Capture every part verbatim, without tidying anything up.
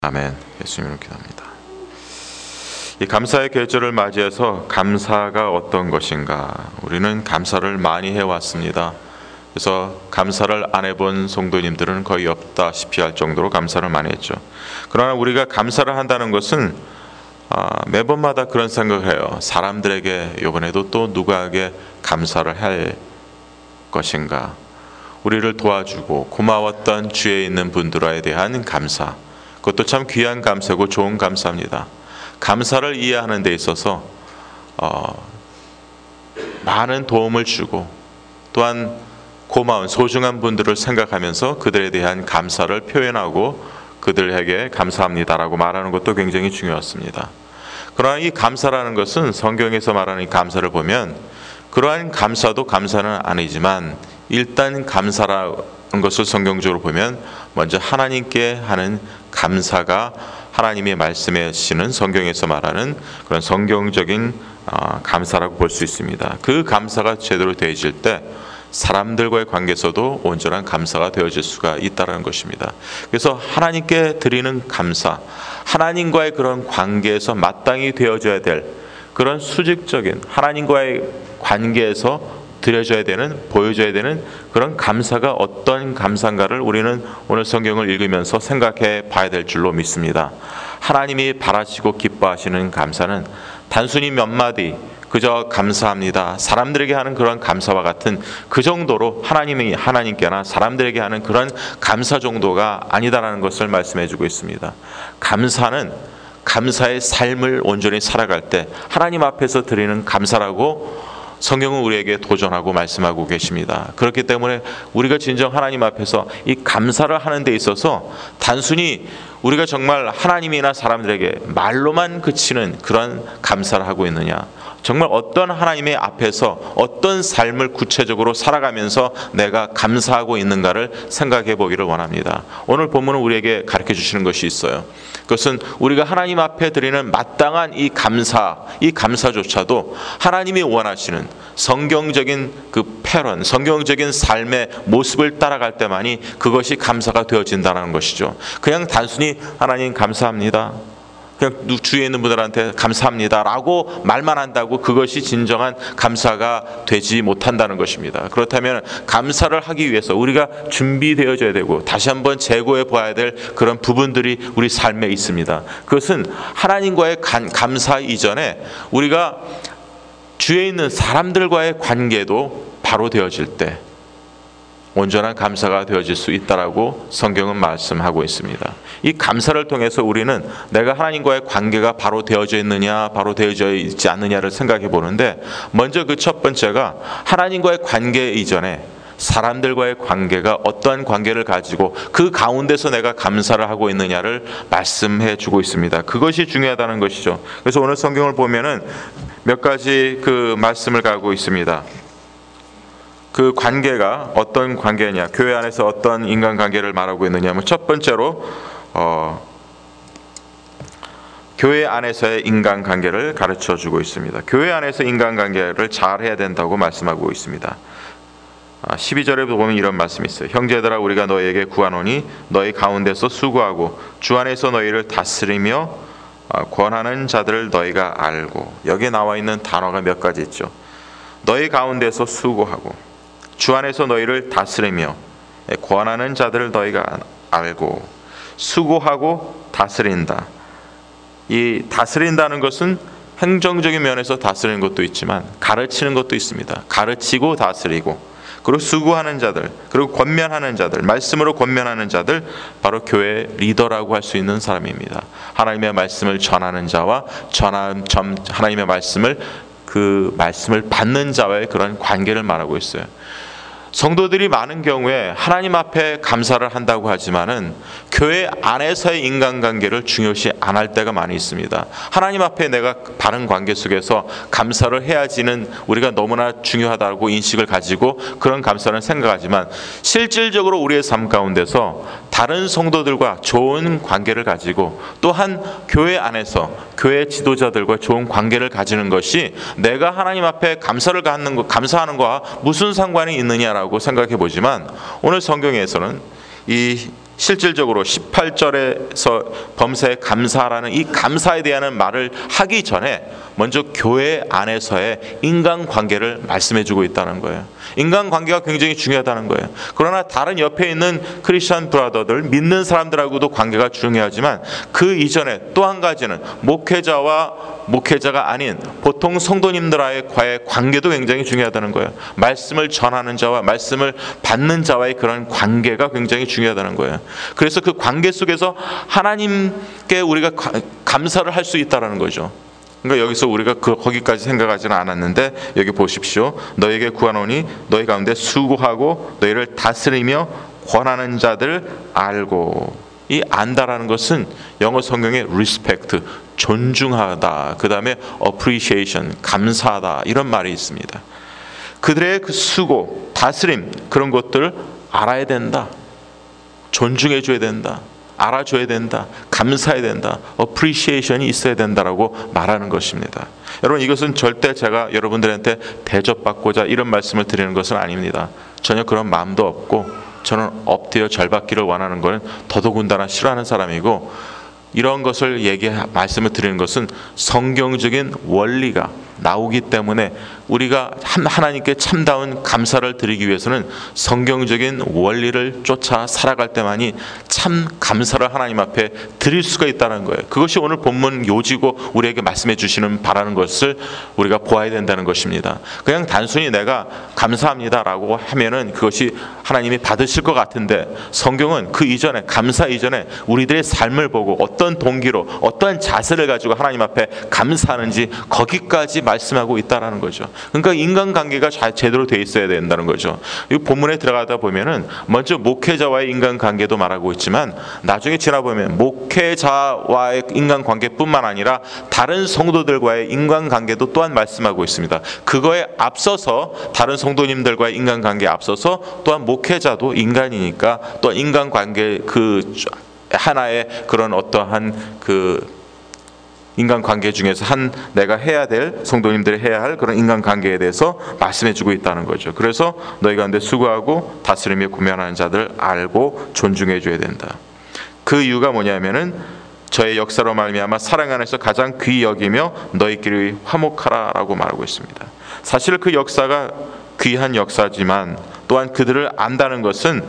아멘. 예수님으로 기도합니다. 이 감사의 계절을 맞이해서 감사가 어떤 것인가, 우리는 감사를 많이 해왔습니다. 그래서 감사를 안 해본 성도님들은 거의 없다시피 할 정도로 감사를 많이 했죠. 그러나 우리가 감사를 한다는 것은 아, 매번마다 그런 생각을 해요. 사람들에게 이번에도 또 누구에게 감사를 할 것인가, 우리를 도와주고 고마웠던 주위에 있는 분들에 대한 감사, 그것도 참 귀한 감사고 좋은 감사입니다. 감사를 이해하는 데 있어서 어, 많은 도움을 주고 또한 고마운 소중한 분들을 생각하면서 그들에 대한 감사를 표현하고 그들에게 감사합니다라고 말하는 것도 굉장히 중요했습니다. 그러나 이 감사라는 것은 성경에서 말하는 이 감사를 보면 그러한 감사도 감사는 아니지만 일단 감사라는 것을 성경적으로 보면 먼저 하나님께 하는 감사가 하나님의 말씀하시는 성경에서 말하는 그런 성경적인 감사라고 볼 수 있습니다. 그 감사가 제대로 되어질 때 사람들과의 관계에서도 온전한 감사가 되어질 수가 있다는 것입니다. 그래서 하나님께 드리는 감사, 하나님과의 그런 관계에서 마땅히 되어져야 될 그런 수직적인 하나님과의 관계에서 드려져야 되는, 보여줘야 되는 그런 감사가 어떤 감사인가를 우리는 오늘 성경을 읽으면서 생각해 봐야 될 줄로 믿습니다. 하나님이 바라시고 기뻐하시는 감사는 단순히 몇 마디 그저 감사합니다, 사람들에게 하는 그런 감사와 같은 그 정도로 하나님이 하나님께나 사람들에게 하는 그런 감사 정도가 아니다라는 것을 말씀해 주고 있습니다. 감사는 감사의 삶을 온전히 살아갈 때 하나님 앞에서 드리는 감사라고 성경은 우리에게 도전하고 말씀하고 계십니다. 그렇기 때문에 우리가 진정 하나님 앞에서 이 감사를 하는 데 있어서 단순히 우리가 정말 하나님이나 사람들에게 말로만 그치는 그런 감사를 하고 있느냐, 정말 어떤 하나님의 앞에서 어떤 삶을 구체적으로 살아가면서 내가 감사하고 있는가를 생각해 보기를 원합니다. 오늘 본문은 우리에게 가르쳐 주시는 것이 있어요. 그것은 우리가 하나님 앞에 드리는 마땅한 이 감사, 이 감사조차도 하나님이 원하시는 성경적인 그 패런, 성경적인 삶의 모습을 따라갈 때만이 그것이 감사가 되어진다는 것이죠. 그냥 단순히 하나님 감사합니다, 그냥 주위에 있는 분들한테 감사합니다 라고 말만 한다고 그것이 진정한 감사가 되지 못한다는 것입니다. 그렇다면 감사를 하기 위해서 우리가 준비되어져야 되고 다시 한번 재고해 봐야 될 그런 부분들이 우리 삶에 있습니다. 그것은 하나님과의 감사 이전에 우리가 주위에 있는 사람들과의 관계도 바로 되어질 때 온전한 감사가 되어질 수 있다라고 성경은 말씀하고 있습니다. 이 감사를 통해서 우리는 내가 하나님과의 관계가 바로 되어져 있느냐, 바로 되어져 있지 않느냐를 생각해 보는데, 먼저 그 첫 번째가 하나님과의 관계 이전에 사람들과의 관계가 어떠한 관계를 가지고 그 가운데서 내가 감사를 하고 있느냐를 말씀해 주고 있습니다. 그것이 중요하다는 것이죠. 그래서 오늘 성경을 보면은 몇 가지 그 말씀을 가고 있습니다. 그 관계가 어떤 관계냐, 교회 안에서 어떤 인간관계를 말하고 있느냐면 첫 번째로 어, 교회 안에서의 인간관계를 가르쳐주고 있습니다. 교회 안에서 인간관계를 잘 해야 된다고 말씀하고 있습니다. 십이 절에 보면 이런 말씀이 있어요. 형제들아, 우리가 너희에게 구하노니 너희 가운데서 수고하고 주 안에서 너희를 다스리며 권하는 자들을 너희가 알고. 여기에 나와 있는 단어가 몇 가지 있죠. 너희 가운데서 수고하고 주 안에서 너희를 다스리며 권하는 자들을 너희가 알고. 수고하고 다스린다. 이 다스린다는 것은 행정적인 면에서 다스리는 것도 있지만 가르치는 것도 있습니다. 가르치고 다스리고, 그리고 수고하는 자들, 그리고 권면하는 자들, 말씀으로 권면하는 자들, 바로 교회 리더라고 할 수 있는 사람입니다. 하나님의 말씀을 전하는 자와 전한 하나님의 말씀을 그 말씀을 받는 자와의 그런 관계를 말하고 있어요. 성도들이 많은 경우에 하나님 앞에 감사를 한다고 하지만은 교회 안에서의 인간관계를 중요시 안 할 때가 많이 있습니다. 하나님 앞에 내가 바른 관계 속에서 감사를 해야지는 우리가 너무나 중요하다고 인식을 가지고 그런 감사를 생각하지만 실질적으로 우리의 삶 가운데서 다른 성도들과 좋은 관계를 가지고 또한 교회 안에서 교회 지도자들과 좋은 관계를 가지는 것이 내가 하나님 앞에 감사를 갖는 것, 감사하는 것과 무슨 상관이 있느냐라고 생각해 보지만 오늘 성경에서는 이 실질적으로 십팔 절에서 범사에 감사라는 이 감사에 대한 말을 하기 전에 먼저 교회 안에서의 인간관계를 말씀해주고 있다는 거예요. 인간관계가 굉장히 중요하다는 거예요. 그러나 다른 옆에 있는 크리스천 브라더들, 믿는 사람들하고도 관계가 중요하지만 그 이전에 또 한 가지는 목회자와 목회자가 아닌 보통 성도님들과의 관계도 굉장히 중요하다는 거예요. 말씀을 전하는 자와 말씀을 받는 자와의 그런 관계가 굉장히 중요하다는 거예요. 그래서 그 관계 속에서 하나님께 우리가 감사를 할 수 있다는 거죠. 그러니까 여기서 우리가 그 거기까지 생각하지는 않았는데 여기 보십시오. 너에게 구하노니 너희 가운데 수고하고 너희를 다스리며 권하는 자들 알고. 이 안다라는 것은 영어 성경에 respect, 존중하다, 그 다음에 appreciation, 감사하다 이런 말이 있습니다. 그들의 그 수고, 다스림 그런 것들을 알아야 된다. 존중해줘야 된다. 알아줘야 된다. 감사해야 된다. appreciation이 있어야 된다라고 말하는 것입니다. 여러분 이것은 절대 제가 여러분들한테 대접받고자 이런 말씀을 드리는 것은 아닙니다. 전혀 그런 마음도 없고 저는 엎드려 절받기를 원하는 것은 더더군다나 싫어하는 사람이고 이런 것을 얘기 말씀을 드리는 것은 성경적인 원리가 나오기 때문에 우리가 하나님께 참다운 감사를 드리기 위해서는 성경적인 원리를 쫓아 살아갈 때만이 참 감사를 하나님 앞에 드릴 수가 있다는 거예요. 그것이 오늘 본문 요지고 우리에게 말씀해 주시는 바라는 것을 우리가 보아야 된다는 것입니다. 그냥 단순히 내가 감사합니다라고 하면은 그것이 하나님이 받으실 것 같은데 성경은 그 이전에 감사 이전에 우리들의 삶을 보고 어떤 동기로 어떠한 자세를 가지고 하나님 앞에 감사하는지 거기까지 말씀하고 있다라는 거죠. 그러니까 인간관계가 잘 제대로 돼 있어야 된다는 거죠. 이 본문에 들어가다 보면은 먼저 목회자와의 인간관계도 말하고 있지만 나중에 지나보면 목회자와의 인간관계뿐만 아니라 다른 성도들과의 인간관계도 또한 말씀하고 있습니다. 그거에 앞서서 다른 성도님들과의 인간관계에 앞서서 또한 목회자도 인간이니까 또 인간관계 그 하나의 그런 어떠한 그 인간관계 중에서 한 내가 해야 될 성도님들이 해야 할 그런 인간관계에 대해서 말씀해주고 있다는 거죠. 그래서 너희 가운데 수고하고 다스리며 구면하는 자들 알고 존중해줘야 된다. 그 이유가 뭐냐면은 저의 역사로 말미암아 사랑 안에서 가장 귀히 여기며 너희끼리 화목하라라고 말하고 있습니다. 사실 그 역사가 귀한 역사지만 또한 그들을 안다는 것은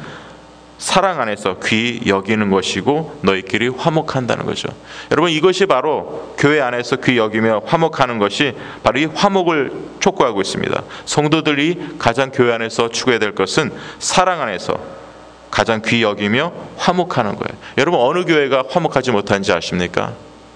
사랑 안에서 귀히 여기는 것이고 너희끼리 화목한다는 거죠. 여러분 이것이 바로 교회 안에서 귀히 여기며 화목하는 것이 바로 이 화목을 촉구하고 있습니다. 성도들이 가장 교회 안에서 추구해야 될 것은 사랑 안에서 가장 귀히 여기며 화목하는 거예요. 여러분 어느 교회가 화목하지 못한지 아십니까?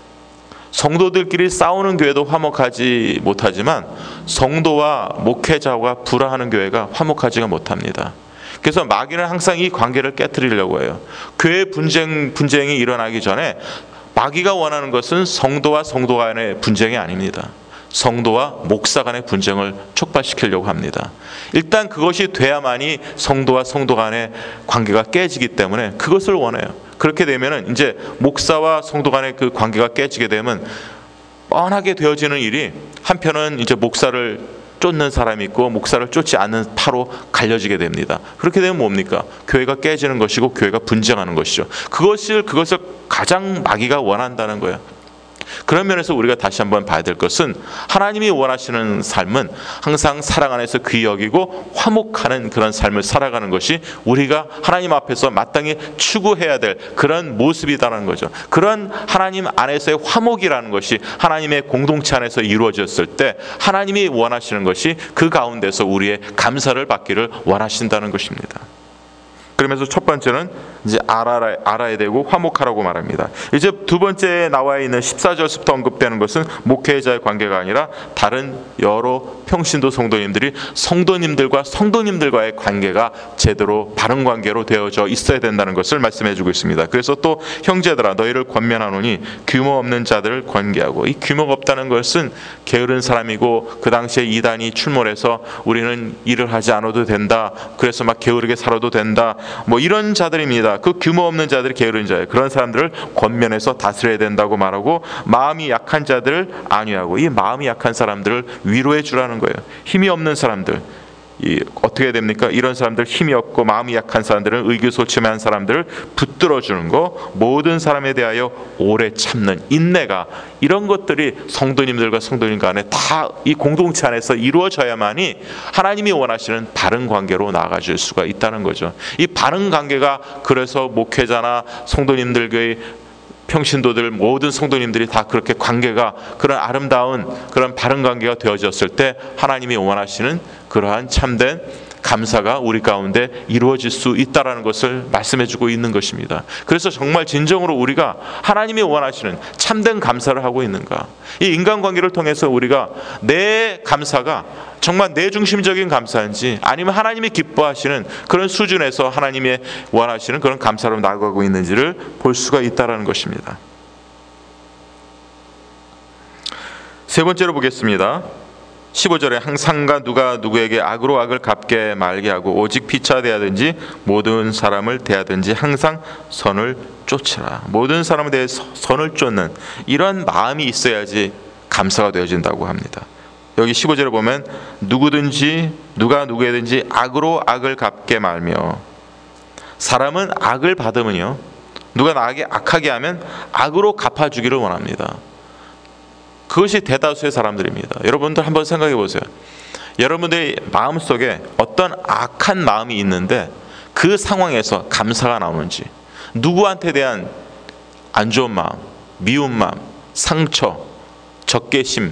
성도들끼리 싸우는 교회도 화목하지 못하지만 성도와 목회자와 불화하는 교회가 화목하지가 못합니다. 그래서 마귀는 항상 이 관계를 깨뜨리려고 해요. 교회 분쟁, 분쟁이 일어나기 전에 마귀가 원하는 것은 성도와 성도 간의 분쟁이 아닙니다. 성도와 목사 간의 분쟁을 촉발시키려고 합니다. 일단 그것이 돼야만이 성도와 성도 간의 관계가 깨지기 때문에 그것을 원해요. 그렇게 되면은 이제 목사와 성도 간의 그 관계가 깨지게 되면 뻔하게 되어지는 일이 한편은 이제 목사를 쫓는 사람이 있고 목사를 쫓지 않는 파로 갈려지게 됩니다. 그렇게 되면 뭡니까? 교회가 깨지는 것이고 교회가 분쟁하는 것이죠. 그것을 그것을 가장 마귀가 원한다는 거예요. 그런 면에서 우리가 다시 한번 봐야 될 것은 하나님이 원하시는 삶은 항상 사랑 안에서 귀히 여기고 화목하는 그런 삶을 살아가는 것이 우리가 하나님 앞에서 마땅히 추구해야 될 그런 모습이다라는 거죠. 그런 하나님 안에서의 화목이라는 것이 하나님의 공동체 안에서 이루어졌을 때 하나님이 원하시는 것이 그 가운데서 우리의 감사를 받기를 원하신다는 것입니다. 그러면서 첫 번째는 이제 알아야, 알아야 되고 화목하라고 말합니다. 이제 두 번째 나와 있는 십사 절부터 언급되는 것은 목회자의 관계가 아니라 다른 여러 평신도 성도님들이 성도님들과 성도님들과의 관계가 제대로 바른 관계로 되어져 있어야 된다는 것을 말씀해주고 있습니다. 그래서 또 형제들아 너희를 권면하노니 규모 없는 자들을 권계하고, 이 규모가 없다는 것은 게으른 사람이고 그 당시에 이단이 출몰해서 우리는 일을 하지 않아도 된다, 그래서 막 게으르게 살아도 된다, 뭐 이런 자들입니다. 그 규모 없는 자들이 게으른 자예요. 그런 사람들을 권면해서 다스려야 된다고 말하고, 마음이 약한 자들을 안위하고, 이 마음이 약한 사람들을 위로해 주라는 거예요. 힘이 없는 사람들, 이 어떻게 됩니까? 이런 사람들, 힘이 없고 마음이 약한 사람들은 의기소침한 사람들을 붙들어 주는 거, 모든 사람에 대하여 오래 참는 인내가, 이런 것들이 성도님들과 성도님 간에 다 이 공동체 안에서 이루어져야만이 하나님이 원하시는 바른 관계로 나아가줄 수가 있다는 거죠. 이 바른 관계가, 그래서 목회자나 성도님들의 평신도들, 모든 성도님들이 다 그렇게 관계가, 그런 아름다운 그런 바른 관계가 되어졌을 때 하나님이 원하시는 그러한 참된 감사가 우리 가운데 이루어질 수 있다라는 것을 말씀해주고 있는 것입니다. 그래서 정말 진정으로 우리가 하나님이 원하시는 참된 감사를 하고 있는가? 이 인간관계를 통해서 우리가 내 감사가 정말 내 중심적인 감사인지, 아니면 하나님이 기뻐하시는 그런 수준에서 하나님이 원하시는 그런 감사로 나아가고 있는지를 볼 수가 있다라는 것입니다. 세 번째로 보겠습니다. 십오 절에 항상가 누가 누구에게 악으로 악을 갚게 말게 하고 오직 피차 대하든지 모든 사람을 대하든지 항상 선을 쫓으라. 모든 사람에 대해 선을 쫓는 이런 마음이 있어야지 감사가 되어진다고 합니다. 여기 십오 절에 보면 누구든지 누가 누구에든지 악으로 악을 갚게 말며, 사람은 악을 받으면요, 누가 나에게 악하게 하면 악으로 갚아주기를 원합니다. 그것이 대다수의 사람들입니다. 여러분들 한번 생각해 보세요. 여러분들의 마음속에 어떤 악한 마음이 있는데 그 상황에서 감사가 나오는지, 누구한테 대한 안 좋은 마음, 미운 마음, 상처, 적개심,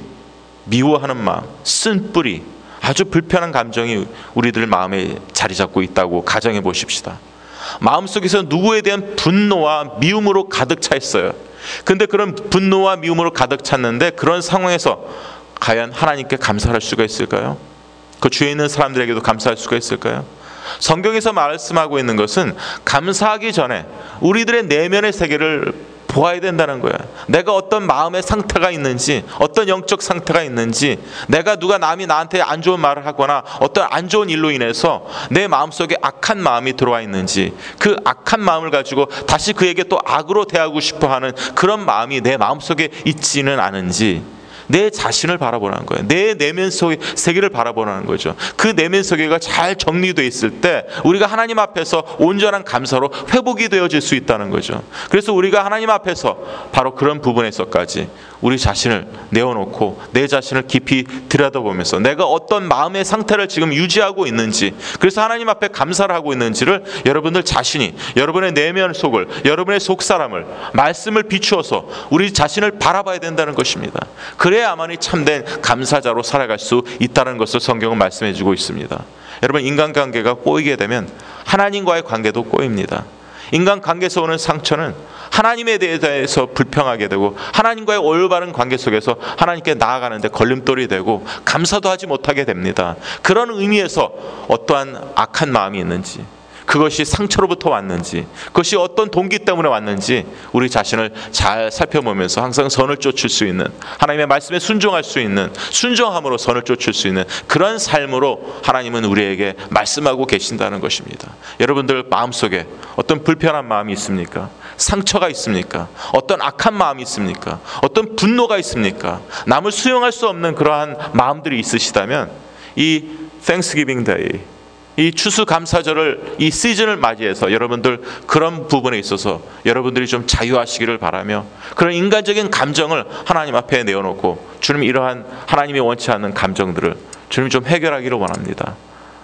미워하는 마음, 쓴뿌리, 아주 불편한 감정이 우리들 마음에 자리 잡고 있다고 가정해 보십시다. 마음속에서 누구에 대한 분노와 미움으로 가득 차 있어요. 근데 그런 분노와 미움으로 가득 찼는데 그런 상황에서 과연 하나님께 감사할 수가 있을까요? 그 주위에 있는 사람들에게도 감사할 수가 있을까요? 성경에서 말씀하고 있는 것은 감사하기 전에 우리들의 내면의 세계를 보아야 된다는 거야. 내가 어떤 마음의 상태가 있는지, 어떤 영적 상태가 있는지, 내가 누가 남이 나한테 안 좋은 말을 하거나 어떤 안 좋은 일로 인해서 내 마음속에 악한 마음이 들어와 있는지, 그 악한 마음을 가지고 다시 그에게 또 악으로 대하고 싶어하는 그런 마음이 내 마음속에 있지는 않은지, 내 자신을 바라보라는 거예요. 내 내면 속의 세계를 바라보라는 거죠. 그 내면 세계가 잘 정리되어 있을 때 우리가 하나님 앞에서 온전한 감사로 회복이 되어질 수 있다는 거죠. 그래서 우리가 하나님 앞에서 바로 그런 부분에서까지 우리 자신을 내어놓고 내 자신을 깊이 들여다보면서 내가 어떤 마음의 상태를 지금 유지하고 있는지, 그래서 하나님 앞에 감사를 하고 있는지를 여러분들 자신이, 여러분의 내면 속을, 여러분의 속사람을 말씀을 비추어서 우리 자신을 바라봐야 된다는 것입니다. 그래야만이 참된 감사자로 살아갈 수 있다는 것을 성경은 말씀해 주고 있습니다. 여러분, 인간관계가 꼬이게 되면 하나님과의 관계도 꼬입니다. 인간관계에서 오는 상처는 하나님에 대해서 불평하게 되고 하나님과의 올바른 관계 속에서 하나님께 나아가는데 걸림돌이 되고 감사도 하지 못하게 됩니다. 그런 의미에서 어떠한 악한 마음이 있는지, 그것이 상처로부터 왔는지, 그것이 어떤 동기 때문에 왔는지 우리 자신을 잘 살펴보면서 항상 선을 쫓을 수 있는, 하나님의 말씀에 순종할 수 있는, 순종함으로 선을 쫓을 수 있는 그런 삶으로 하나님은 우리에게 말씀하고 계신다는 것입니다. 여러분들 마음속에 어떤 불편한 마음이 있습니까? 상처가 있습니까? 어떤 악한 마음이 있습니까? 어떤 분노가 있습니까? 남을 수용할 수 없는 그러한 마음들이 있으시다면 이 Thanksgiving Day, 이 추수감사절을, 이 시즌을 맞이해서 여러분들 그런 부분에 있어서 여러분들이 좀 자유하시기를 바라며, 그런 인간적인 감정을 하나님 앞에 내어놓고 주님, 이러한 하나님이 원치 않는 감정들을 주님 좀 해결하기를 원합니다.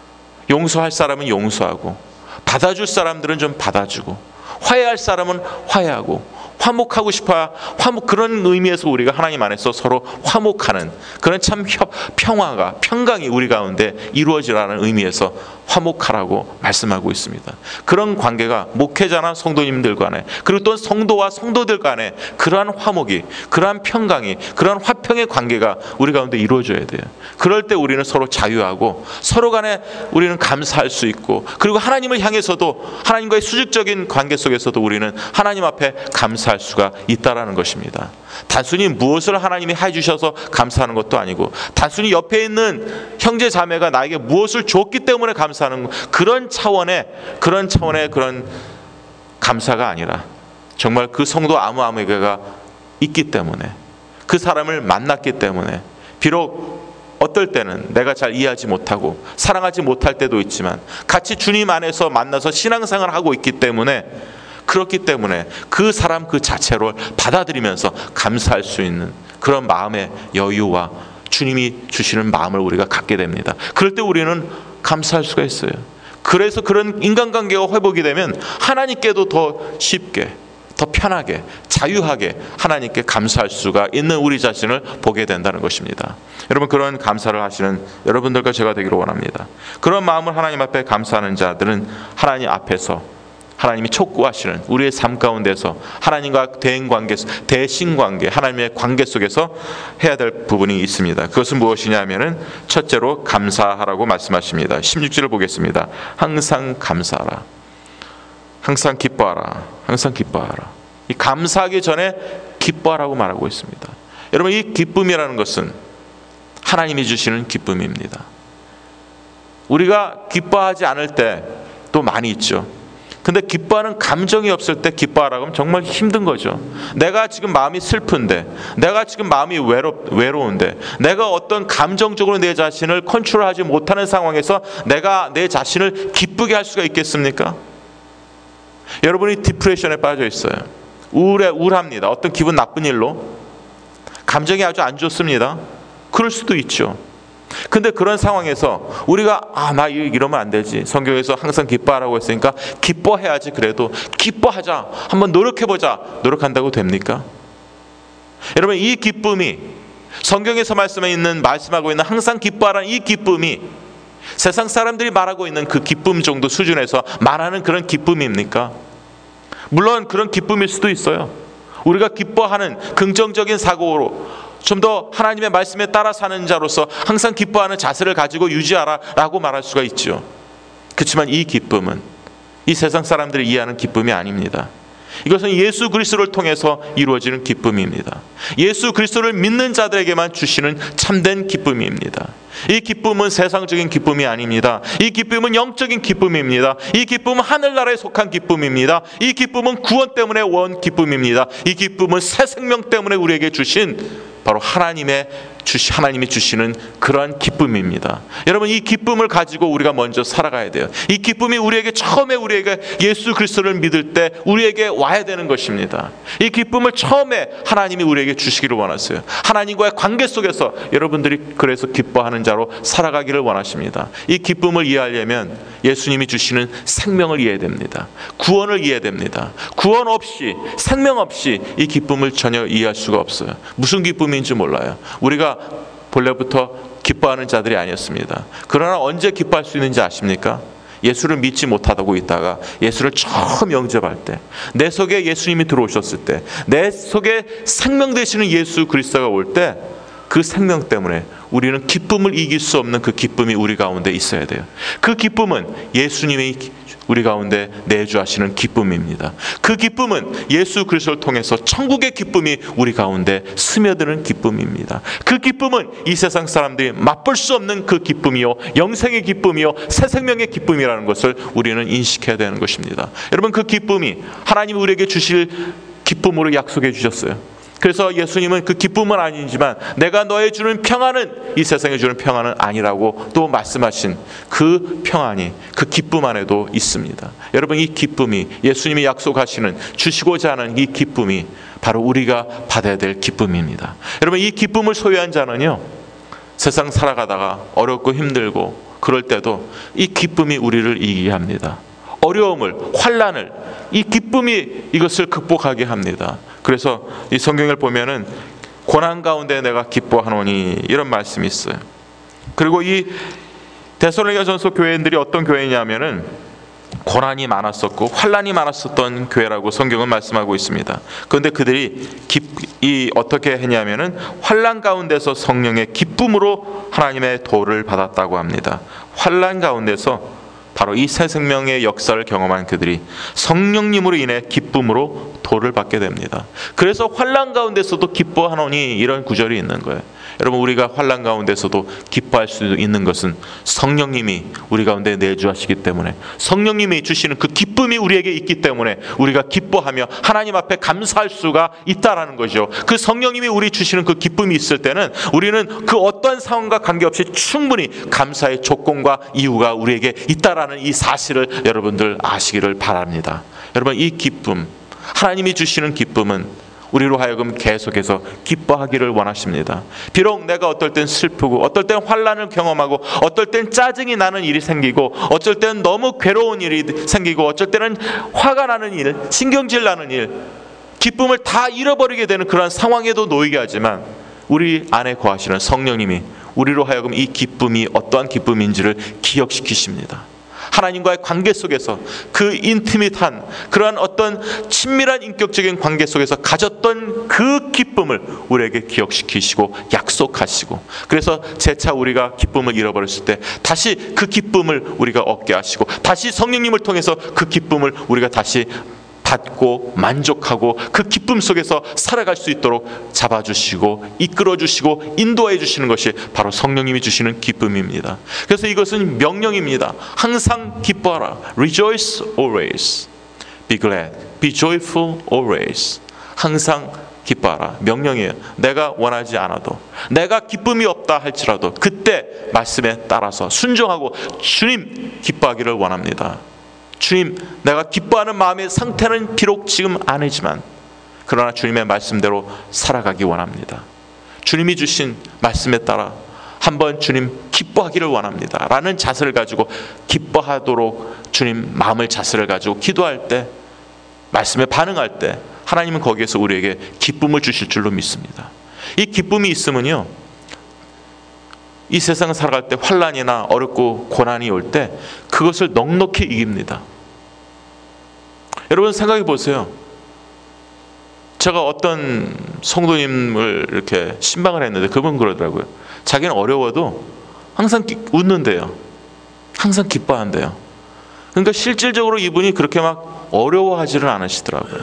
용서할 사람은 용서하고, 받아줄 사람들은 좀 받아주고, 화해할 사람은 화해하고, 화목하고 싶어야 화목, 그런 의미에서 우리가 하나님 안에서 서로 화목하는 그런 참 협, 평화가, 평강이 우리 가운데 이루어지라는 의미에서 화목하라고 말씀하고 있습니다. 그런 관계가 목회자나 성도님들 간에, 그리고 또 성도와 성도들 간에 그러한 화목이, 그러한 평강이, 그러한 화평의 관계가 우리 가운데 이루어져야 돼요. 그럴 때 우리는 서로 자유하고 서로 간에 우리는 감사할 수 있고, 그리고 하나님을 향해서도 하나님과의 수직적인 관계 속에서도 우리는 하나님 앞에 감사할 수가 있다라는 것입니다. 단순히 무엇을 하나님이 해주셔서 감사하는 것도 아니고, 단순히 옆에 있는 형제 자매가 나에게 무엇을 줬기 때문에 감사하는 그런 차원의 그런 차원의 그런 감사가 아니라, 정말 그 성도 아무 아무에게가 있기 때문에, 그 사람을 만났기 때문에, 비록 어떨 때는 내가 잘 이해하지 못하고 사랑하지 못할 때도 있지만 같이 주님 안에서 만나서 신앙생활을 하고 있기 때문에 그렇기 때문에 그 사람 그 자체로 받아들이면서 감사할 수 있는 그런 마음의 여유와 주님이 주시는 마음을 우리가 갖게 됩니다. 그럴 때 우리는 감사할 수가 있어요. 그래서 그런 인간관계가 회복이 되면 하나님께도 더 쉽게, 더 편하게, 자유하게 하나님께 감사할 수가 있는 우리 자신을 보게 된다는 것입니다. 여러분, 그런 감사를 하시는 여러분들과 제가 되기를 원합니다. 그런 마음을 하나님 앞에 감사하는 자들은 하나님 앞에서 하나님이 촉구하시는 우리의 삶 가운데서 하나님과 대인관계, 대신관계, 하나님의 관계 속에서 해야 될 부분이 있습니다. 그것은 무엇이냐 하면은 첫째로 감사하라고 말씀하십니다. 십육 절을 보겠습니다. 항상 감사하라. 항상 기뻐하라. 항상 기뻐하라. 이 감사하기 전에 기뻐하라고 말하고 있습니다. 여러분, 이 기쁨이라는 것은 하나님이 주시는 기쁨입니다. 우리가 기뻐하지 않을 때 또 많이 있죠. 근데 기뻐하는 감정이 없을 때 기뻐하라고 하면 정말 힘든 거죠. 내가 지금 마음이 슬픈데, 내가 지금 마음이 외롭, 외로운데, 내가 어떤 감정적으로 내 자신을 컨트롤하지 못하는 상황에서 내가 내 자신을 기쁘게 할 수가 있겠습니까? 여러분이 디프레션에 빠져 있어요. 우울해, 우울합니다. 어떤 기분 나쁜 일로 감정이 아주 안 좋습니다. 그럴 수도 있죠. 근데 그런 상황에서 우리가 아, 나 이러면 안 되지. 성경에서 항상 기뻐하라고 했으니까 기뻐해야지. 그래도 기뻐하자. 한번 노력해보자. 노력한다고 됩니까? 여러분, 이 기쁨이 성경에서 말씀에 있는 말씀하고 있는 항상 기뻐하라는 이 기쁨이 세상 사람들이 말하고 있는 그 기쁨 정도 수준에서 말하는 그런 기쁨입니까? 물론 그런 기쁨일 수도 있어요. 우리가 기뻐하는 긍정적인 사고로 좀 더 하나님의 말씀에 따라 사는 자로서 항상 기뻐하는 자세를 가지고 유지하라 라고 말할 수가 있죠. 그렇지만 이 기쁨은 이 세상 사람들이 이해하는 기쁨이 아닙니다. 이것은 예수 그리스도를 통해서 이루어지는 기쁨입니다. 예수 그리스도를 믿는 자들에게만 주시는 참된 기쁨입니다. 이 기쁨은 세상적인 기쁨이 아닙니다. 이 기쁨은 영적인 기쁨입니다. 이 기쁨은 하늘나라에 속한 기쁨입니다. 이 기쁨은 구원 때문에 온 기쁨입니다. 이 기쁨은 새 생명 때문에 우리에게 주신 바로 하나님의 주시, 하나님이 주시는 그러한 기쁨입니다. 여러분, 이 기쁨을 가지고 우리가 먼저 살아가야 돼요. 이 기쁨이 우리에게 처음에 우리에게 예수 그리스도를 믿을 때 우리에게 와야 되는 것입니다. 이 기쁨을 처음에 하나님이 우리에게 주시기를 원하세요. 하나님과의 관계 속에서 여러분들이 그래서 기뻐하는 자로 살아가기를 원하십니다. 이 기쁨을 이해하려면 예수님이 주시는 생명을 이해해야 됩니다. 구원을 이해해야 됩니다. 구원 없이, 생명 없이 이 기쁨을 전혀 이해할 수가 없어요. 무슨 기쁨인지 몰라요. 우리가 본래부터 기뻐하는 자들이 아니었습니다. 그러나 언제 기뻐할 수 있는지 아십니까? 예수를 믿지 못하다고 있다가 예수를 처음 영접할 때, 내 속에 예수님이 들어오셨을 때, 내 속에 생명 되시는 예수 그리스도가 올 때, 그 생명 때문에 우리는 기쁨을 이길 수 없는 그 기쁨이 우리 가운데 있어야 돼요. 그 기쁨은 예수님이 우리 가운데 내주하시는 기쁨입니다. 그 기쁨은 예수 그리스도를 통해서 천국의 기쁨이 우리 가운데 스며드는 기쁨입니다. 그 기쁨은 이 세상 사람들이 맛볼 수 없는 그 기쁨이요, 영생의 기쁨이요, 새 생명의 기쁨이라는 것을 우리는 인식해야 되는 것입니다. 여러분, 그 기쁨이 하나님이 우리에게 주실 기쁨으로 약속해 주셨어요. 그래서 예수님은 그 기쁨은 아니지만 내가 너에 주는 평안은 이 세상에 주는 평안은 아니라고 또 말씀하신 그 평안이 그 기쁨 안에도 있습니다. 여러분, 이 기쁨이 예수님이 약속하시는 주시고자 하는 이 기쁨이 바로 우리가 받아야 될 기쁨입니다. 여러분, 이 기쁨을 소유한 자는요, 세상 살아가다가 어렵고 힘들고 그럴 때도 이 기쁨이 우리를 이기게 합니다. 어려움을, 환난을 이 기쁨이 이것을 극복하게 합니다. 그래서 이 성경을 보면은 고난 가운데 내가 기뻐하노니 이런 말씀이 있어요. 그리고 이 데살로니가전서 교회인들이 어떤 교회냐면은 고난이 많았었고 환난이 많았었던 교회라고 성경은 말씀하고 있습니다. 그런데 그들이 기, 이 어떻게 했냐면은 환난 가운데서 성령의 기쁨으로 하나님의 도를 받았다고 합니다. 환난 가운데서 바로 이 새 생명의 역사를 경험한 그들이 성령님으로 인해 기쁨으로 도를 받게 됩니다. 그래서 환난 가운데서도 기뻐하노니 이런 구절이 있는 거예요. 여러분, 우리가 환난 가운데서도 기뻐할 수 있는 것은 성령님이 우리 가운데 내주하시기 때문에, 성령님이 주시는 그 기쁨이 우리에게 있기 때문에 우리가 기뻐하며 하나님 앞에 감사할 수가 있다라는 거죠. 그 성령님이 우리 주시는 그 기쁨이 있을 때는 우리는 그 어떤 상황과 관계없이 충분히 감사의 조건과 이유가 우리에게 있다라는 이 사실을 여러분들 아시기를 바랍니다. 여러분, 이 기쁨, 하나님이 주시는 기쁨은 우리로 하여금 계속해서 기뻐하기를 원하십니다. 비록 내가 어떨 땐 슬프고, 어떨 땐 환난을 경험하고, 어떨 땐 짜증이 나는 일이 생기고, 어쩔 땐 너무 괴로운 일이 생기고, 어쩔 때는 화가 나는 일, 신경질 나는 일, 기쁨을 다 잃어버리게 되는 그런 상황에도 놓이게 하지만, 우리 안에 거하시는 성령님이 우리로 하여금 이 기쁨이 어떠한 기쁨인지를 기억시키십니다. 하나님과의 관계 속에서 그 인티밋한 그러한 어떤 친밀한 인격적인 관계 속에서 가졌던 그 기쁨을 우리에게 기억시키시고 약속하시고, 그래서 재차 우리가 기쁨을 잃어버렸을 때 다시 그 기쁨을 우리가 얻게 하시고, 다시 성령님을 통해서 그 기쁨을 우리가 다시 받고 만족하고 그 기쁨 속에서 살아갈 수 있도록 잡아주시고 이끌어주시고 인도해 주시는 것이 바로 성령님이 주시는 기쁨입니다. 그래서 이것은 명령입니다. 항상 기뻐하라. Rejoice always. Be glad. Be joyful always. 항상 기뻐하라. 명령이에요. 내가 원하지 않아도, 내가 기쁨이 없다 할지라도 그때 말씀에 따라서 순종하고 주님 기뻐하기를 원합니다. 주님, 내가 기뻐하는 마음의 상태는 비록 지금 아니지만 그러나 주님의 말씀대로 살아가기 원합니다. 주님이 주신 말씀에 따라 한번 주님 기뻐하기를 원합니다 라는 자세를 가지고 기뻐하도록 주님 마음을 자세를 가지고 기도할 때, 말씀에 반응할 때 하나님은 거기에서 우리에게 기쁨을 주실 줄로 믿습니다. 이 기쁨이 있으면요, 이 세상을 살아갈 때 환난이나 어렵고 고난이 올 때 그것을 넉넉히 이깁니다. 여러분 생각해 보세요. 제가 어떤 성도님을 이렇게 신방을 했는데 그분 그러더라고요. 자기는 어려워도 항상 웃는데요. 항상 기뻐한대요. 그러니까 실질적으로 이분이 그렇게 막 어려워하지를 않으시더라고요.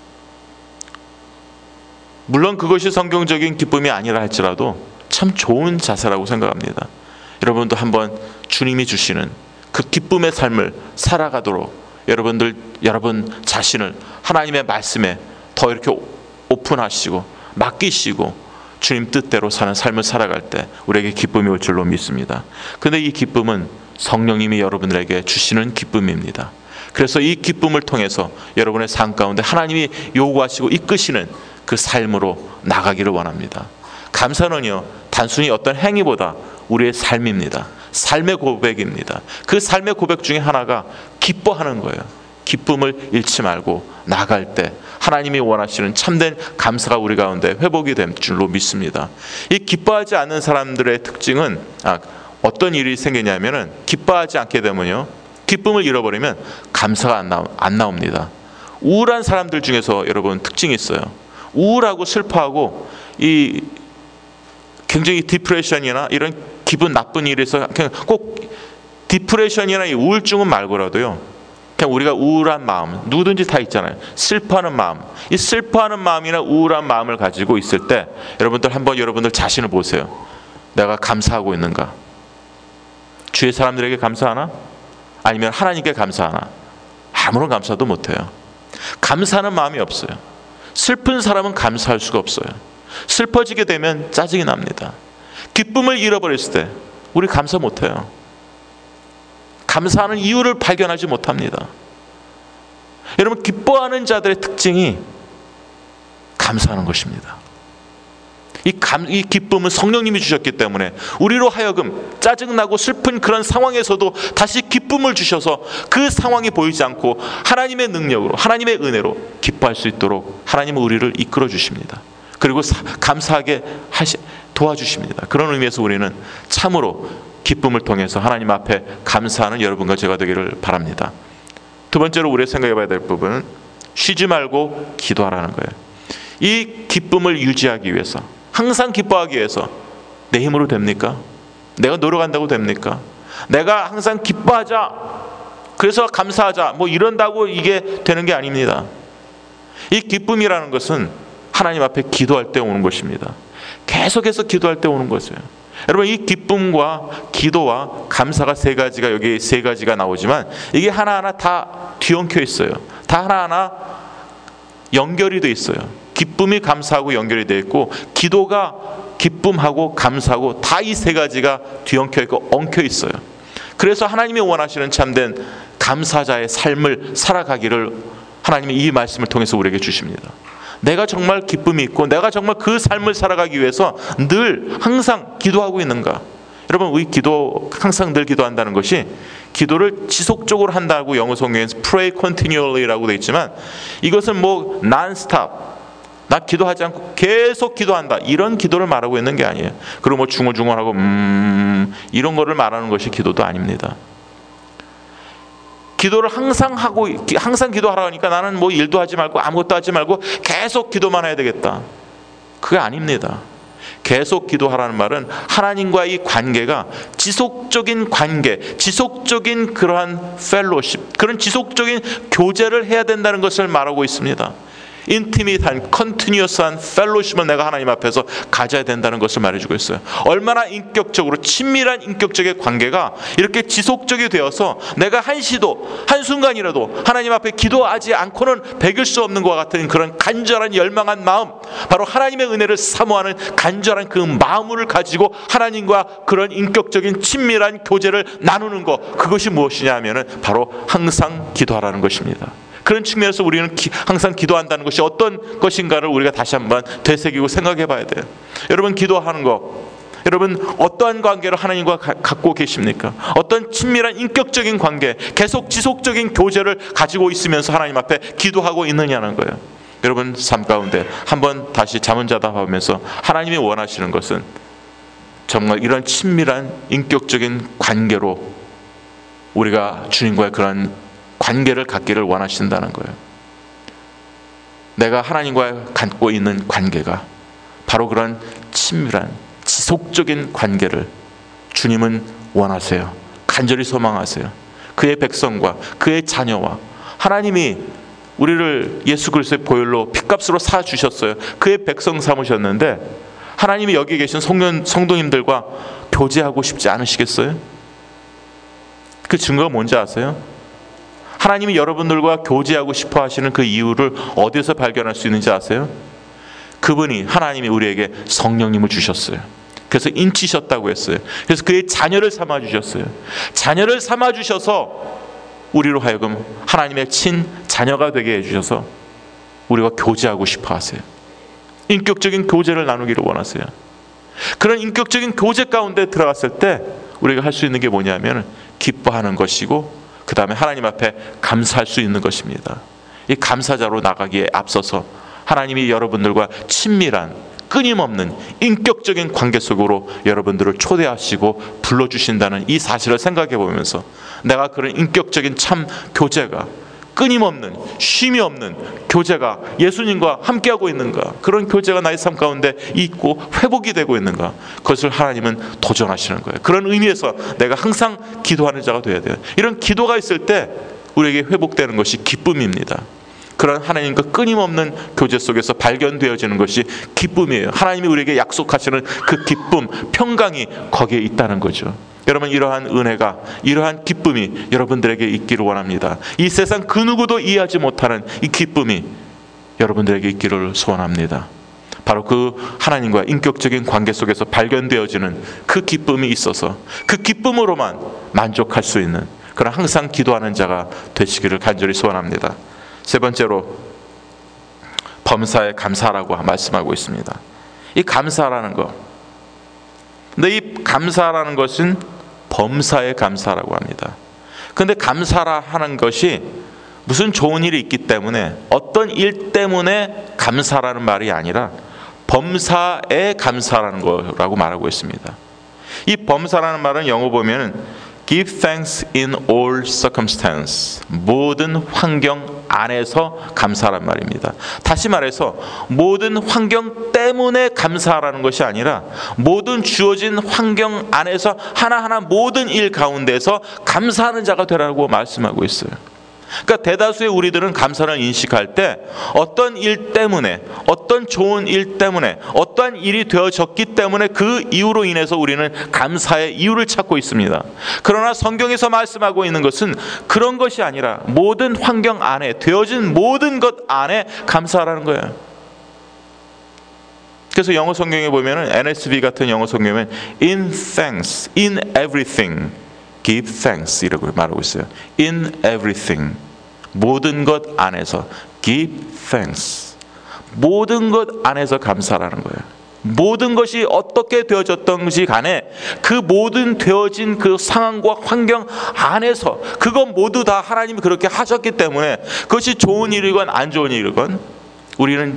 물론 그것이 성경적인 기쁨이 아니라 할지라도 참 좋은 자세라고 생각합니다. 여러분도 한번 주님이 주시는 그 기쁨의 삶을 살아가도록 여러분들 여러분 자신을 하나님의 말씀에 더 이렇게 오픈하시고 맡기시고 주님 뜻대로 사는 삶을 살아갈 때 우리에게 기쁨이 올 줄로 믿습니다. 그런데 이 기쁨은 성령님이 여러분들에게 주시는 기쁨입니다. 그래서 이 기쁨을 통해서 여러분의 삶 가운데 하나님이 요구하시고 이끄시는 그 삶으로 나가기를 원합니다. 감사는요, 단순히 어떤 행위보다 우리의 삶입니다. 삶의 고백입니다. 그 삶의 고백 중에 하나가 기뻐하는 거예요. 기쁨을 잃지 말고 나갈 때 하나님이 원하시는 참된 감사가 우리 가운데 회복이 될 줄로 믿습니다. 이 기뻐하지 않는 사람들의 특징은 아, 어떤 일이 생기냐면은 기뻐하지 않게 되면요, 기쁨을 잃어버리면 감사가 안, 나오, 안 나옵니다. 우울한 사람들 중에서 여러분 특징이 있어요. 우울하고 슬퍼하고 이 굉장히 디프레션이나 이런 기분 나쁜 일에서 그냥 꼭 디프레션이나 이 우울증은 말고라도요, 그냥 우리가 우울한 마음, 누구든지 다 있잖아요. 슬퍼하는 마음, 이 슬퍼하는 마음이나 우울한 마음을 가지고 있을 때 여러분들 한번 여러분들 자신을 보세요. 내가 감사하고 있는가? 주의 사람들에게 감사하나? 아니면 하나님께 감사하나? 아무런 감사도 못해요. 감사하는 마음이 없어요. 슬픈 사람은 감사할 수가 없어요. 슬퍼지게 되면 짜증이 납니다. 기쁨을 잃어버렸을 때 우리 감사 못해요. 감사하는 이유를 발견하지 못합니다. 여러분, 기뻐하는 자들의 특징이 감사하는 것입니다. 이, 감, 이 기쁨은 성령님이 주셨기 때문에 우리로 하여금 짜증나고 슬픈 그런 상황에서도 다시 기쁨을 주셔서 그 상황이 보이지 않고 하나님의 능력으로, 하나님의 은혜로 기뻐할 수 있도록 하나님은 우리를 이끌어 주십니다. 그리고 사, 감사하게 하시, 도와주십니다. 그런 의미에서 우리는 참으로 기쁨을 통해서 하나님 앞에 감사하는 여러분과 제가 되기를 바랍니다. 두 번째로 우리가 생각해 봐야 될 부분은 쉬지 말고 기도하라는 거예요. 이 기쁨을 유지하기 위해서, 항상 기뻐하기 위해서 내 힘으로 됩니까? 내가 노력한다고 됩니까? 내가 항상 기뻐하자, 그래서 감사하자, 뭐 이런다고 이게 되는 게 아닙니다. 이 기쁨이라는 것은 하나님 앞에 기도할 때 오는 것입니다. 계속해서 기도할 때 오는 것이에요. 여러분, 이 기쁨과 기도와 감사가 세 가지가, 여기 세 가지가 나오지만 이게 하나하나 다 뒤엉켜 있어요. 다 하나하나 연결이 돼 있어요. 기쁨이 감사하고 연결이 돼 있고, 기도가 기쁨하고 감사하고 다 이 세 가지가 뒤엉켜 있고 엉켜 있어요. 그래서 하나님이 원하시는 참된 감사자의 삶을 살아가기를 하나님이 이 말씀을 통해서 우리에게 주십니다. 내가 정말 기쁨이 있고 내가 정말 그 삶을 살아가기 위해서 늘 항상 기도하고 있는가? 여러분, 우리 기도, 항상 늘 기도한다는 것이, 기도를 지속적으로 한다고 영어 성경에서 pray continually라고 되어 있지만, 이것은 뭐 non-stop, 나 기도하지 않고 계속 기도한다, 이런 기도를 말하고 있는 게 아니에요. 그리고 뭐 중얼중얼하고 음 이런 거를 말하는 것이 기도도 아닙니다. 기도를 항상 하고, 항상 기도하라 하니까 나는 뭐 일도 하지 말고 아무것도 하지 말고 계속 기도만 해야 되겠다, 그게 아닙니다. 계속 기도하라는 말은 하나님과의 관계가 지속적인 관계, 지속적인 그러한 펠로십, 그런 지속적인 교제를 해야 된다는 것을 말하고 있습니다. 인티밋한, 컨티뉴어스한 펠로십을 내가 하나님 앞에서 가져야 된다는 것을 말해주고 있어요. 얼마나 인격적으로 친밀한 인격적인 관계가 이렇게 지속적이 되어서 내가 한시도 한순간이라도 하나님 앞에 기도하지 않고는 배길 수 없는 것과 같은 그런 간절한 열망한 마음, 바로 하나님의 은혜를 사모하는 간절한 그 마음을 가지고 하나님과 그런 인격적인 친밀한 교제를 나누는 것, 그것이 무엇이냐 하면은 바로 항상 기도하라는 것입니다. 그런 측면에서 우리는 기, 항상 기도한다는 것이 어떤 것인가를 우리가 다시 한번 되새기고 생각해 봐야 돼요. 여러분, 기도하는 거, 여러분 어떠한 관계를 하나님과 가, 갖고 계십니까? 어떤 친밀한 인격적인 관계, 계속 지속적인 교제를 가지고 있으면서 하나님 앞에 기도하고 있느냐는 거예요. 여러분 삶 가운데 한번 다시 자문자답하면서 하나님이 원하시는 것은 정말 이런 친밀한 인격적인 관계로 우리가 주님과의 그런 관계를 갖기를 원하신다는 거예요. 내가 하나님과 갖고 있는 관계가 바로 그런 친밀한 지속적인 관계를 주님은 원하세요. 간절히 소망하세요. 그의 백성과 그의 자녀와, 하나님이 우리를 예수 그리스도의 보혈로 핏값으로 사주셨어요. 그의 백성 삼으셨는데 하나님이 여기 계신 성년, 성도님들과 교제하고 싶지 않으시겠어요? 그 증거가 뭔지 아세요? 하나님이 여러분들과 교제하고 싶어 하시는 그 이유를 어디서 발견할 수 있는지 아세요? 그분이, 하나님이 우리에게 성령님을 주셨어요. 그래서 인치셨다고 했어요. 그래서 그의 자녀를 삼아 주셨어요. 자녀를 삼아 주셔서 우리로 하여금 하나님의 친 자녀가 되게 해주셔서 우리가 교제하고 싶어 하세요. 인격적인 교제를 나누기를 원하세요. 그런 인격적인 교제 가운데 들어갔을 때 우리가 할 수 있는 게 뭐냐면 기뻐하는 것이고, 그 다음에 하나님 앞에 감사할 수 있는 것입니다. 이 감사자로 나가기에 앞서서 하나님이 여러분들과 친밀한 끊임없는 인격적인 관계 속으로 여러분들을 초대하시고 불러주신다는 이 사실을 생각해 보면서 내가 그런 인격적인 참 교제가, 끊임없는 쉼이 없는 교제가 예수님과 함께하고 있는가, 그런 교제가 나의 삶 가운데 있고 회복이 되고 있는가, 그것을 하나님은 도전하시는 거예요. 그런 의미에서 내가 항상 기도하는 자가 되어야 돼요. 이런 기도가 있을 때 우리에게 회복되는 것이 기쁨입니다. 그런 하나님과 끊임없는 교제 속에서 발견되어지는 것이 기쁨이에요. 하나님이 우리에게 약속하시는 그 기쁨, 평강이 거기에 있다는 거죠. 여러분, 이러한 은혜가, 이러한 기쁨이 여러분들에게 있기를 원합니다. 이 세상 그 누구도 이해하지 못하는 이 기쁨이 여러분들에게 있기를 소원합니다. 바로 그 하나님과 인격적인 관계 속에서 발견되어지는 그 기쁨이 있어서 그 기쁨으로만 만족할 수 있는 그런 항상 기도하는 자가 되시기를 간절히 소원합니다. 세 번째로 범사에 감사라고 말씀하고 있습니다. 이 감사라는 것, 근데 이 감사라는 것은 범사에 감사라고 합니다. 근데 감사라 하는 것이 무슨 좋은 일이 있기 때문에, 어떤 일 때문에 감사라는 말이 아니라 범사에 감사라는 거라고 말하고 있습니다. 이 범사라는 말은 영어 보면은 Give thanks in all circumstance, 모든 환경 안에서 감사란 말입니다. 다시 말해서 모든 환경 때문에 감사하라는 것이 아니라 모든 주어진 환경 안에서 하나하나 모든 일 가운데서 감사하는 자가 되라고 말씀하고 있어요. 그러니까 대다수의 우리들은 감사를 인식할 때 어떤 일 때문에, 어떤 좋은 일 때문에, 어떠한 일이 되어졌기 때문에 그 이유로 인해서 우리는 감사의 이유를 찾고 있습니다. 그러나 성경에서 말씀하고 있는 것은 그런 것이 아니라 모든 환경 안에, 되어진 모든 것 안에 감사하라는 거예요. 그래서 영어 성경에 보면은 엔에스비 같은 영어 성경에는 in thanks, in everything give thanks 이라고 말하고 있어요. In everything, 모든 것 안에서 give thanks, 모든 것 안에서 감사라는 거예요. 모든 것이 어떻게 되어졌던지 간에 그 모든 되어진 그 상황과 환경 안에서 그것 모두 다 하나님이 그렇게 하셨기 때문에 그것이 좋은 일이건 안 좋은 일이건 우리는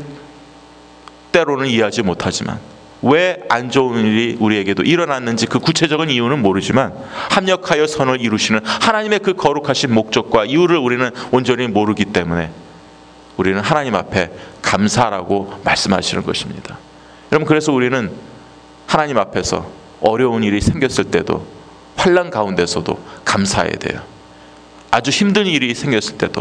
때로는 이해하지 못하지만 왜 안 좋은 일이 우리에게도 일어났는지 그 구체적인 이유는 모르지만 합력하여 선을 이루시는 하나님의 그 거룩하신 목적과 이유를 우리는 온전히 모르기 때문에 우리는 하나님 앞에 감사라고 말씀하시는 것입니다. 여러분, 그래서 우리는 하나님 앞에서 어려운 일이 생겼을 때도, 환난 가운데서도 감사해야 돼요. 아주 힘든 일이 생겼을 때도,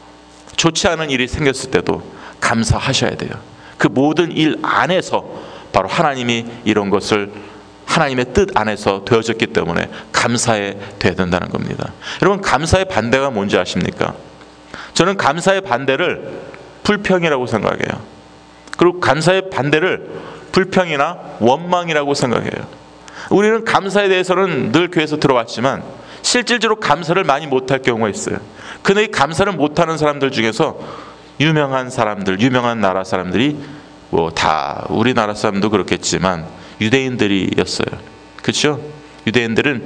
좋지 않은 일이 생겼을 때도 감사하셔야 돼요. 그 모든 일 안에서 바로 하나님이 이런 것을 하나님의 뜻 안에서 되어졌기 때문에 감사해 돼야 된다는 겁니다. 여러분, 감사의 반대가 뭔지 아십니까? 저는 감사의 반대를 불평이라고 생각해요. 그리고 감사의 반대를 불평이나 원망이라고 생각해요. 우리는 감사에 대해서는 늘 교회에서 들어왔지만 실질적으로 감사를 많이 못할 경우가 있어요. 근데 이 감사를 못하는 사람들 중에서 유명한 사람들, 유명한 나라 사람들이 뭐 다 우리나라 사람도 그렇겠지만 유대인들이었어요. 그렇죠? 유대인들은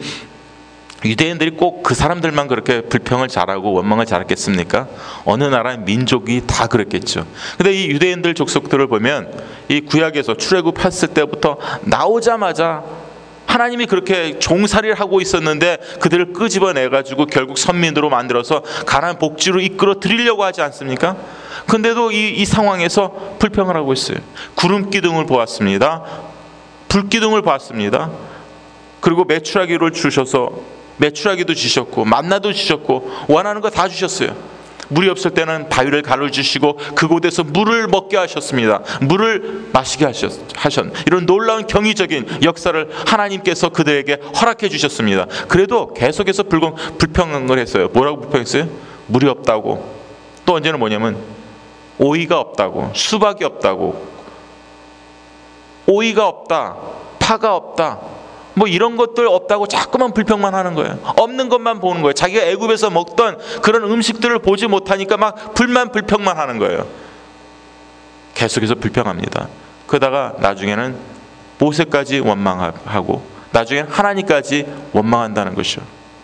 유대인들이 꼭 그 사람들만 그렇게 불평을 잘하고 원망을 잘했겠습니까? 어느 나라의 민족이 다 그랬겠죠. 근데 이 유대인들 족속들을 보면 이 구약에서 출애굽했을 때부터 나오자마자 하나님이 그렇게 종살이를 하고 있었는데 그들을 끄집어내가지고 결국 선민으로 만들어서 가나안 복지로 이끌어 드리려고 하지 않습니까? 근데도 이, 이 상황에서 불평을 하고 있어요. 구름 기둥을 보았습니다. 불 기둥을 보았습니다. 그리고 메추라기를 주셔서 메추라기도 주셨고 만나도 주셨고 원하는 거 다 주셨어요. 물이 없을 때는 바위를 가로주시고 그곳에서 물을 먹게 하셨습니다. 물을 마시게 하셨, 하셨 이런 놀라운 경이적인 역사를 하나님께서 그들에게 허락해 주셨습니다. 그래도 계속해서 불공, 불평을 했어요. 뭐라고 불평했어요? 물이 없다고. 또 언제는 뭐냐면 오이가 없다고, 수박이 없다고, 오이가 없다, 파가 없다, 뭐 이런 것들 없다고 자꾸만 불평만 하는 거예요. 없는 것만 보는 거예요. 자기가 애굽에서 먹던 그런 음식들을 보지 못하니까 막 불만 불평만 하는 거예요. 계속해서 불평합니다. 그러다가 나중에는 모세까지 원망하고 나중에는 하나님까지 원망한다는 것이죠.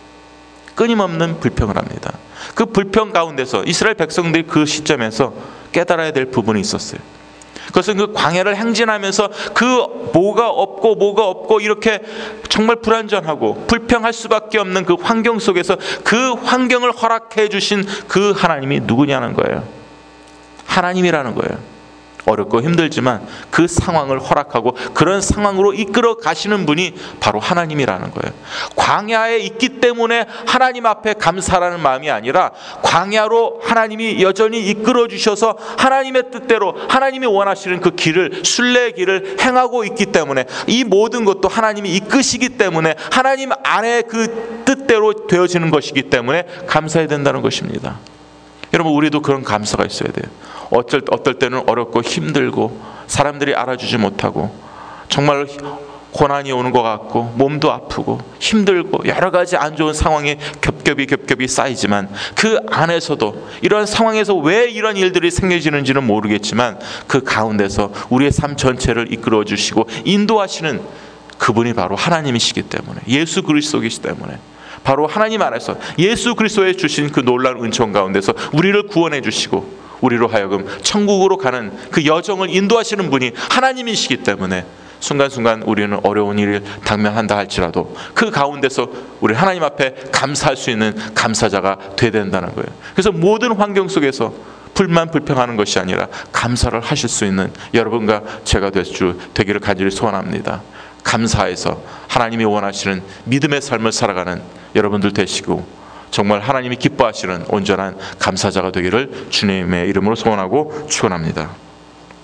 끊임없는 불평을 합니다. 그 불평 가운데서 이스라엘 백성들이 그 시점에서 깨달아야 될 부분이 있었어요. 그것은 그 광야를 행진하면서 그 뭐가 없고 뭐가 없고 이렇게 정말 불완전하고 불평할 수밖에 없는 그 환경 속에서 그 환경을 허락해 주신 그 하나님이 누구냐는 거예요. 하나님이라는 거예요. 어렵고 힘들지만 그 상황을 허락하고 그런 상황으로 이끌어 가시는 분이 바로 하나님이라는 거예요. 광야에 있기 때문에 하나님 앞에 감사라는 마음이 아니라 광야로 하나님이 여전히 이끌어 주셔서 하나님의 뜻대로 하나님이 원하시는 그 길을, 순례의 길을 행하고 있기 때문에 이 모든 것도 하나님이 이끄시기 때문에 하나님 안에 그 뜻대로 되어지는 것이기 때문에 감사해야 된다는 것입니다. 여러분, 우리도 그런 감사가 있어야 돼요. 어쩔, 어떨 때는 어렵고 힘들고 사람들이 알아주지 못하고 정말 고난이 오는 것 같고 몸도 아프고 힘들고 여러 가지 안 좋은 상황이 겹겹이 겹겹이 쌓이지만 그 안에서도 이런 상황에서 왜 이런 일들이 생겨지는지는 모르겠지만 그 가운데서 우리의 삶 전체를 이끌어 주시고 인도하시는 그분이 바로 하나님이시기 때문에, 예수 그리스도이시기 때문에, 바로 하나님 안에서 예수 그리스도에 주신 그 놀라운 은총 가운데서 우리를 구원해 주시고 우리로 하여금 천국으로 가는 그 여정을 인도하시는 분이 하나님이시기 때문에 순간순간 우리는 어려운 일을 당면한다 할지라도 그 가운데서 우리 하나님 앞에 감사할 수 있는 감사자가 되어야 된다는 거예요. 그래서 모든 환경 속에서 불만 불평하는 것이 아니라 감사를 하실 수 있는 여러분과 제가 될 수 되기를 간절히 소원합니다. 감사해서 하나님이 원하시는 믿음의 삶을 살아가는 여러분들 되시고 정말 하나님이 기뻐하시는 온전한 감사자가 되기를 주님의 이름으로 소원하고 축원합니다.